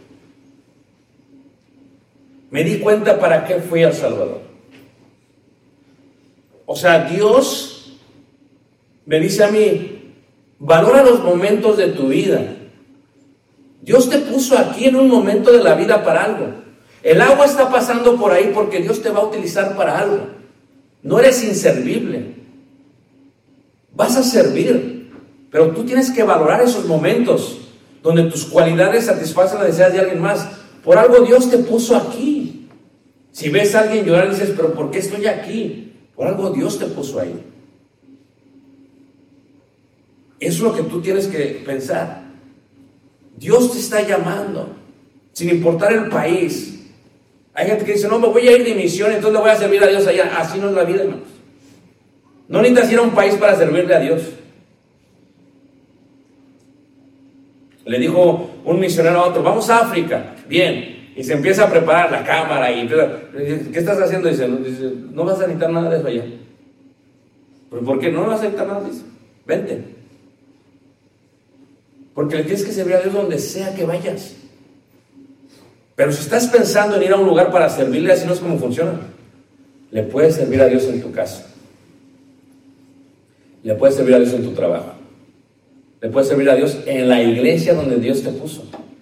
Me di cuenta para qué fui a El Salvador. O sea, Dios me dice a mí, valora los momentos de tu vida. Dios te puso aquí en un momento de la vida para algo. El agua está pasando por ahí porque Dios te va a utilizar para algo. No eres inservible. Vas a servir, pero tú tienes que valorar esos momentos donde tus cualidades satisfacen las necesidades de alguien más. Por algo Dios te puso aquí. Si ves a alguien llorar, dices, pero ¿por qué estoy aquí? Por algo Dios te puso ahí. Eso es lo que tú tienes que pensar. Dios te está llamando, sin importar el país. Hay gente que dice, no, me voy a ir de misión, entonces le voy a servir a Dios allá. Así no es la vida, hermanos. No necesitas ir a un país para servirle a Dios. Le dijo un misionero a otro, vamos a África. Bien. Y se empieza a preparar la cámara y empieza, ¿qué estás haciendo? Dice, dice, no vas a necesitar nada de eso allá. ¿Pero por qué? No vas a necesitar nada de eso. Vente. Porque le tienes que servir a Dios donde sea que vayas. Pero si estás pensando en ir a un lugar para servirle, así no es como funciona. Le puedes servir a Dios en tu casa. Le puedes servir a Dios en tu trabajo. Le puedes servir a Dios en la iglesia donde Dios te puso.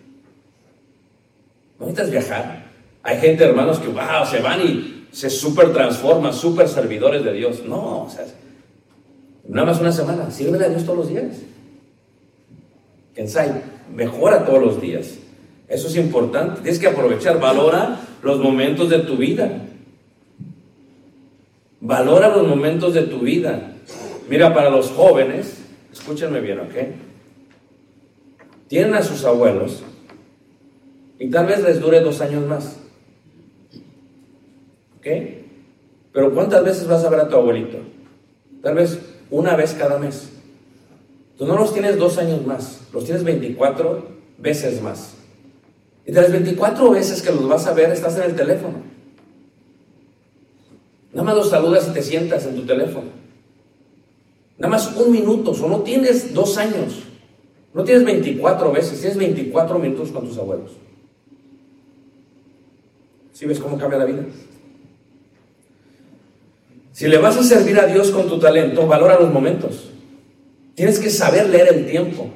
No necesitas viajar. Hay gente, hermanos, que wow, se van y se súper transforman, súper servidores de Dios. No, o sea, nada más una semana. Sírvele a Dios todos los días. ¿Quién sabe? Mejora todos los días. Eso es importante. Tienes que aprovechar. Valora los momentos de tu vida. Valora los momentos de tu vida. Mira, para los jóvenes, escúchenme bien, ¿ok? Tienen a sus abuelos y tal vez les dure dos años más. ¿Ok? Pero ¿cuántas veces vas a ver a tu abuelito? Tal vez una vez cada mes. Tú no los tienes dos años más, los tienes veinticuatro veces más. Y de las veinticuatro veces que los vas a ver, estás en el teléfono. Nada más los saludas y te sientas en tu teléfono. Nada más un minuto, o no tienes dos años. No tienes veinticuatro veces, tienes veinticuatro minutos con tus abuelos. ¿Sí ves cómo cambia la vida? Si le vas a servir a Dios con tu talento, valora los momentos. Tienes que saber leer el tiempo.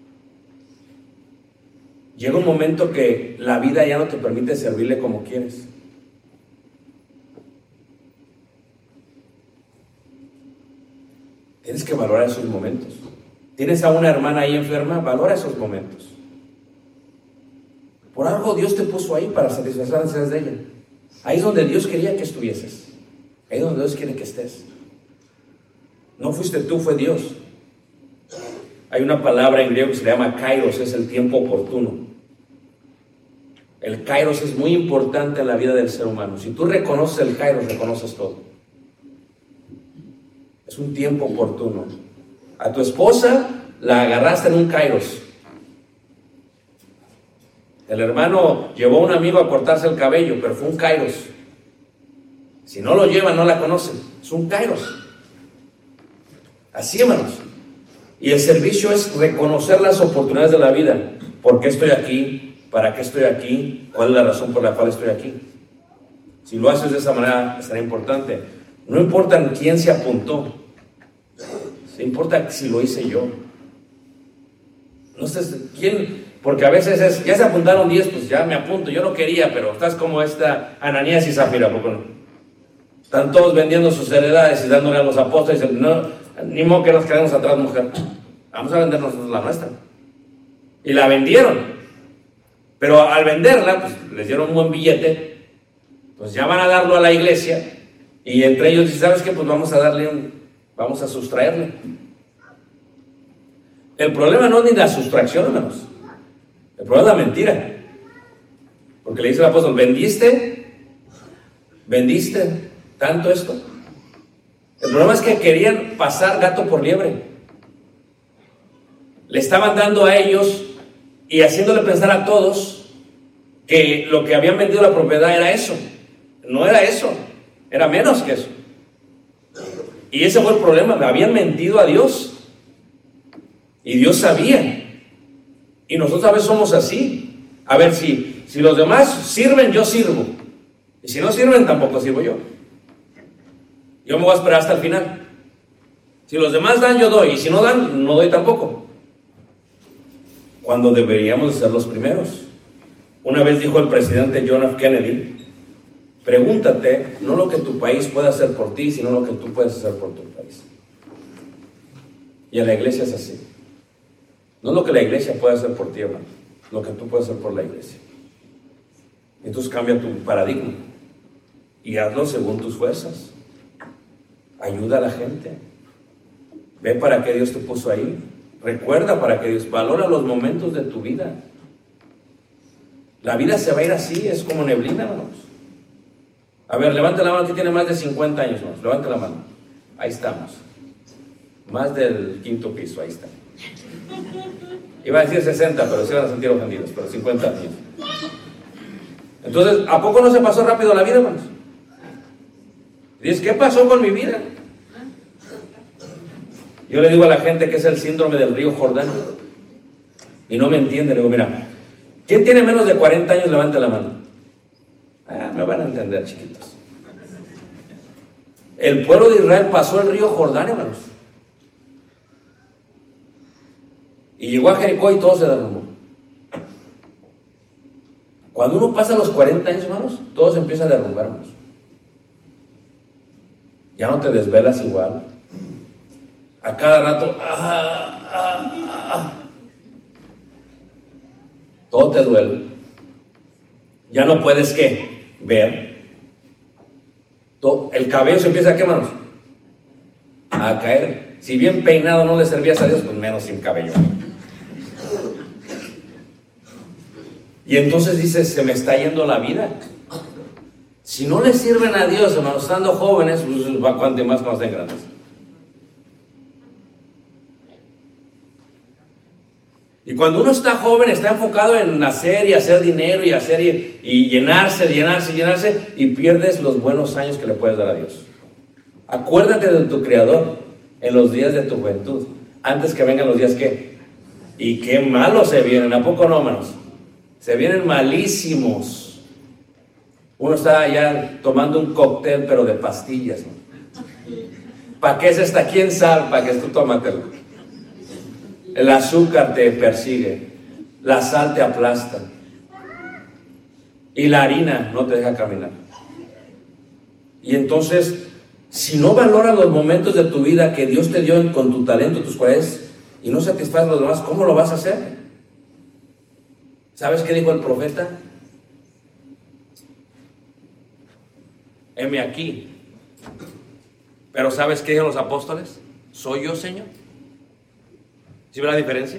Llega un momento que la vida ya no te permite servirle como quieres. Tienes que valorar esos momentos. Tienes a una hermana ahí enferma, valora esos momentos. Por algo Dios te puso ahí para satisfacer las necesidades de ella. Ahí es donde Dios quería que estuvieses. Ahí es donde Dios quiere que estés. No fuiste tú, fue Dios. Hay una palabra en griego que se llama kairos, es el tiempo oportuno. El kairos es muy importante en la vida del ser humano. Si tú reconoces el kairos, reconoces todo. Es un tiempo oportuno. A tu esposa la agarraste en un kairos. El hermano llevó a un amigo a cortarse el cabello, pero fue un kairos. Si no lo llevan, no la conocen. Es un kairos. Así, hermanos. Y el servicio es reconocer las oportunidades de la vida. ¿Por qué estoy aquí? ¿Para qué estoy aquí? ¿Cuál es la razón por la cual estoy aquí? Si lo haces de esa manera, será importante. No importa en quién se apuntó. Se importa si lo hice yo. No sé, ¿quién? Porque a veces es, ya se apuntaron diez, pues ya me apunto, yo no quería, pero estás como esta Ananías y Zafira, ¿por qué no? Están todos vendiendo sus heredades y dándole a los apóstoles, y dicen, no, ni modo que nos quedemos atrás, mujer, vamos a vender nosotros la nuestra. Y la vendieron, pero al venderla, pues les dieron un buen billete, pues ya van a darlo a la iglesia, y entre ellos dicen, ¿sabes qué? Pues vamos a darle un, vamos a sustraerle. El problema no es ni la sustracción, hermanos. El problema es la mentira. Porque le dice el apóstol, ¿vendiste? ¿Vendiste tanto esto? El problema es que querían pasar gato por liebre. Le estaban dando a ellos y haciéndole pensar a todos que lo que habían vendido la propiedad era eso. No era eso, era menos que eso. Y ese fue el problema, le habían mentido a Dios. Y Dios sabía. Y nosotros a veces somos así. A ver, si, si los demás sirven, yo sirvo. Y si no sirven, tampoco sirvo yo. Yo me voy a esperar hasta el final. Si los demás dan, yo doy. Y si no dan, no doy tampoco. Cuando deberíamos ser los primeros. Una vez dijo el presidente John F. Kennedy, pregúntate, no lo que tu país puede hacer por ti, sino lo que tú puedes hacer por tu país. Y en la iglesia es así. No es lo que la iglesia puede hacer por ti, hermano, lo que tú puedes hacer por la iglesia. Entonces cambia tu paradigma y hazlo según tus fuerzas. Ayuda a la gente. Ve para qué Dios te puso ahí. Recuerda para qué Dios. Valora los momentos de tu vida. La vida se va a ir así, es como neblina, hermanos. A ver, levante la mano, aquí tiene más de cincuenta años, hermanos. Levante la mano. Ahí estamos. Más del quinto piso, ahí está. Iba a decir sesenta, pero se iban a sentir ofendidos, pero cincuenta años. Entonces, ¿a poco no se pasó rápido la vida, hermanos? Dices, ¿qué pasó con mi vida? Yo le digo a la gente que es el síndrome del río Jordán. Y no me entiende, le digo, mira, ¿quién tiene menos de cuarenta años? Levante la mano. Ah, me van a entender, chiquitos. El pueblo de Israel pasó el río Jordán, hermanos. Y llegó a Jericó y todo se derrumbó. Cuando uno pasa los cuarenta años, hermanos, todo se empieza a derrumbar, hermanos. Ya no te desvelas igual. A cada rato, ah, ah, ah. Todo te duele. Ya no puedes, ¿qué? Ver. Todo, el cabello se empieza a, ¿qué, hermanos? A caer. Si bien peinado no le servías a Dios, pues menos sin cabello. Y entonces dices, se me está yendo la vida. Si no le sirven a Dios, hermanos, estando jóvenes, pues va cuanto más cuando estén grandes. Y cuando uno está joven, está enfocado en hacer y hacer dinero y hacer y, y llenarse, llenarse, llenarse, y pierdes los buenos años que le puedes dar a Dios. Acuérdate de tu Creador en los días de tu juventud, antes que vengan los días que, y qué malos se vienen, ¿a poco no, hermanos? Se vienen malísimos. Uno está ya tomando un cóctel, pero de pastillas, ¿no? ¿Para qué es esta? ¿Quién sabe? ¿Para qué tú tómatelo? El azúcar te persigue, la sal te aplasta y la harina no te deja caminar. Y entonces, si no valoras los momentos de tu vida que Dios te dio con tu talento, tus cualidades, y no satisfaces a los demás, ¿cómo lo vas a hacer? ¿Sabes qué dijo el profeta? Heme aquí. Pero ¿sabes qué dijeron los apóstoles? ¿Soy yo, Señor? ¿Sí ve la diferencia?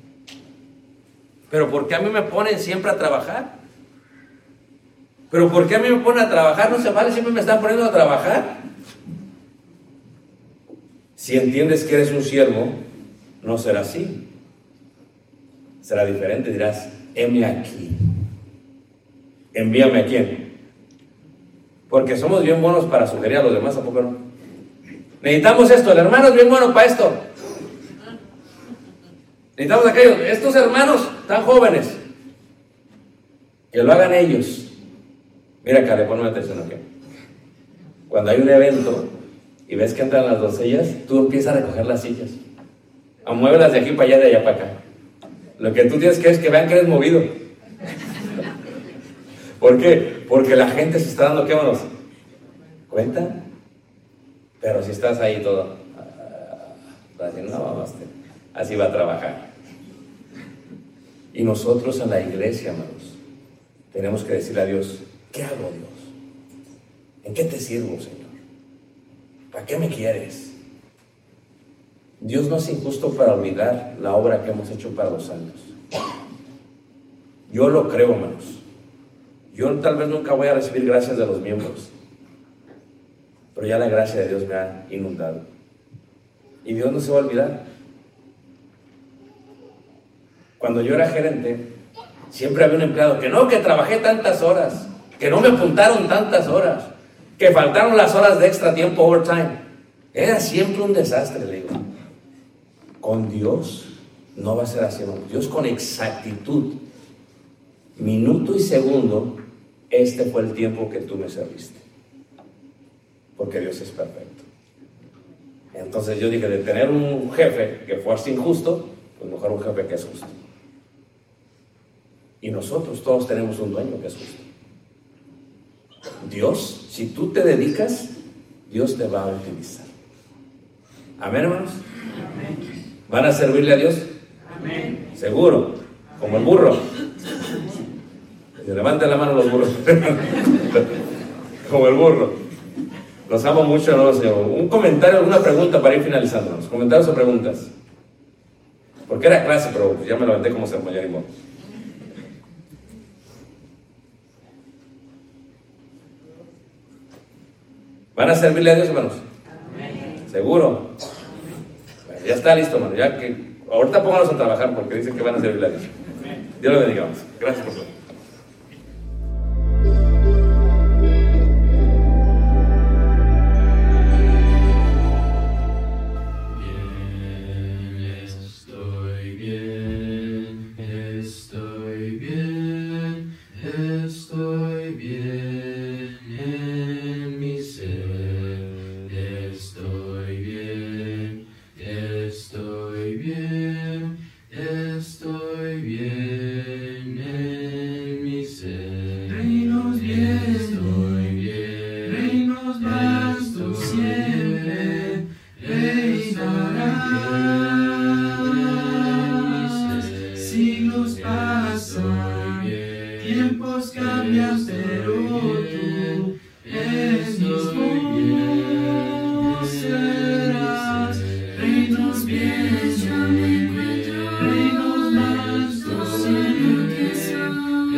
¿Pero por qué a mí me ponen siempre a trabajar? ¿Pero por qué a mí me ponen a trabajar? No se vale, siempre me están poniendo a trabajar. Si entiendes que eres un siervo, no será así. Será diferente, dirás, heme aquí. Envíame a quién. Porque somos bien buenos para sugerir a los demás, ¿a poco no? Necesitamos esto, el hermano es bien bueno para esto. Necesitamos aquellos, estos hermanos tan jóvenes, que lo hagan ellos. Mira acá, le ponme atención aquí. Cuando hay un evento y ves que entran las doncellas, tú empiezas a recoger las sillas, a muévelas de aquí para allá, de allá para acá. Lo que tú tienes que es que vean que eres movido. ¿Por qué? Porque la gente se está dando, ¿qué manos? ¿Cuenta? Pero si estás ahí todo, uh, así, no, vamos, así va a trabajar. Y nosotros en la iglesia, hermanos, tenemos que decirle a Dios, ¿qué hago, Dios? ¿En qué te sirvo, Señor? ¿Para qué me quieres? Dios no es injusto para olvidar la obra que hemos hecho para los santos. Yo lo creo, hermanos. Yo tal vez nunca voy a recibir gracias de los miembros, pero ya la gracia de Dios me ha inundado. Y Dios no se va a olvidar. Cuando yo era gerente, siempre había un empleado que no, que trabajé tantas horas, que no me apuntaron tantas horas, que faltaron las horas de extra tiempo overtime. Era siempre un desastre, le digo. Con Dios no va a ser así, hermano. Dios con exactitud, minuto y segundo, este fue el tiempo que tú me serviste. Porque Dios es perfecto. Entonces yo dije, de tener un jefe que fuese injusto, pues mejor un jefe que es justo. Y nosotros todos tenemos un dueño que es justo. Dios, si tú te dedicas, Dios te va a utilizar. Amén, hermanos. Amén. ¿Van a servirle a Dios? Amén. Seguro, como el burro. Levanten la mano los burros. Como el burro. Los amo mucho, ¿no, Señor? Un comentario, alguna pregunta para ir finalizando. Los comentarios o preguntas. Porque era clase, pero ya me levanté como sermón, ya ni modo. ¿Van a servirle a Dios, hermanos? Amén. ¿Seguro? Bueno, ya está listo, hermano. Ya que ahorita pónganos a trabajar porque dicen que van a servirle a Dios. Dios lo bendiga. Gracias por todo. Estoy bien, estoy bien, estoy bien en mi ser. Estoy bien, estoy bien, estoy bien en mi ser. Reinos bien, estoy bien, reinos vastos siempre, reinarán. Siglos pasan, tiempos cambian, pero tú eres mismo serás. Reinos bien, yo me encuentro, reinos vastos en lo que soy,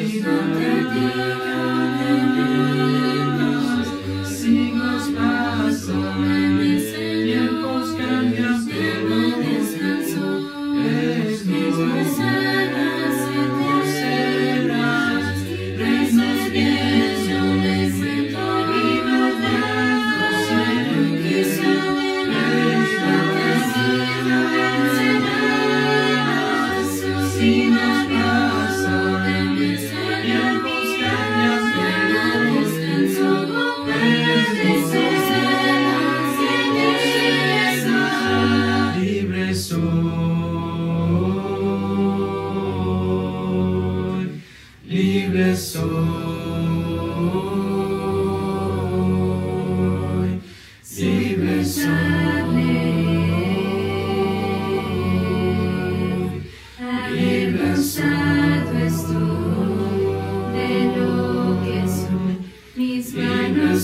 reinarán. Siglos pasan, tiempos cambian, pero descanso. Eres mismo serás, serás. Reinos bien, yo me encuentro, reinos vastos en lo que soy, reinarán. Siglos pasan, tiempos cambian, pero descanso. Eres mismo serás, libre soy, libre soy, libre soy, Avergonzado estoy de lo que soy, mis manos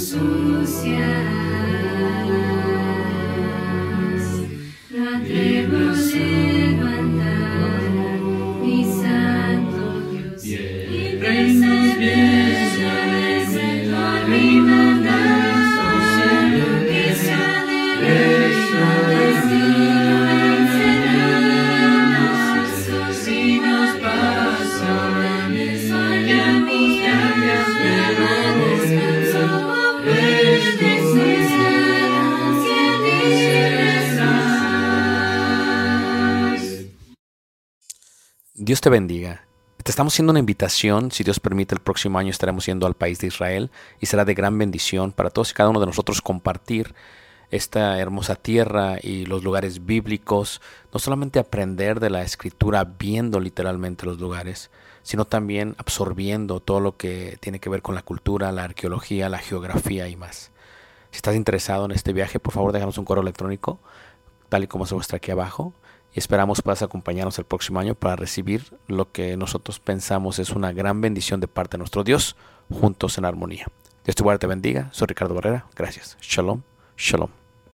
sucias. No atrevo a levantar mi santo Dios. reinos bien, yo me encuentro, reinos vastos en lo que soy, siglos pasan, tiempos cambian, pero descanso. Eres mismo serás. Dios te bendiga. Te estamos haciendo una invitación. Si Dios permite, el próximo año estaremos yendo al país de Israel y será de gran bendición para todos y cada uno de nosotros compartir esta hermosa tierra y los lugares bíblicos, no solamente aprender de la escritura viendo literalmente los lugares, sino también absorbiendo todo lo que tiene que ver con la cultura, la arqueología, la geografía y más. Si estás interesado en este viaje, por favor déjanos un correo electrónico, tal y como se muestra aquí abajo, y esperamos puedas acompañarnos el próximo año para recibir lo que nosotros pensamos es una gran bendición de parte de nuestro Dios, juntos en armonía. Dios te guarde, te bendiga. Soy Ricardo Barrera. Gracias. Shalom. Shalom.